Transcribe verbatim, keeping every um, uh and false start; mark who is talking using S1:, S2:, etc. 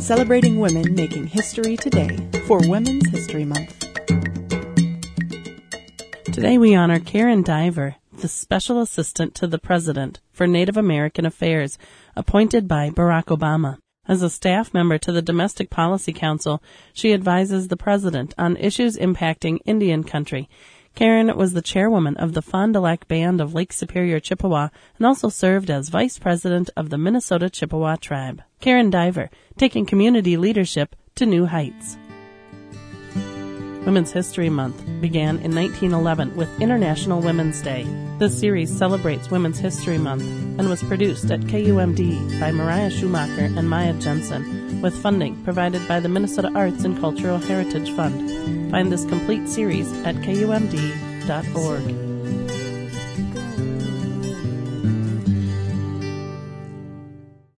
S1: celebrating women making history today for Women's History Month.
S2: Today we honor Karen Diver, the Special Assistant to the President for Native American Affairs, appointed by Barack Obama. As a staff member to the Domestic Policy Council, she advises the President on issues impacting Indian country. Karen was the chairwoman of the Fond du Lac Band of Lake Superior Chippewa and also served as vice president of the Minnesota Chippewa Tribe. Karen Diver, taking community leadership to new heights. Women's History Month began in nineteen eleven with International Women's Day. This series celebrates Women's History Month and was produced at K U M D by Mariah Schumacher and Maya Jensen, with funding provided by the Minnesota Arts and Cultural Heritage Fund. Find this complete series at K U M D dot org.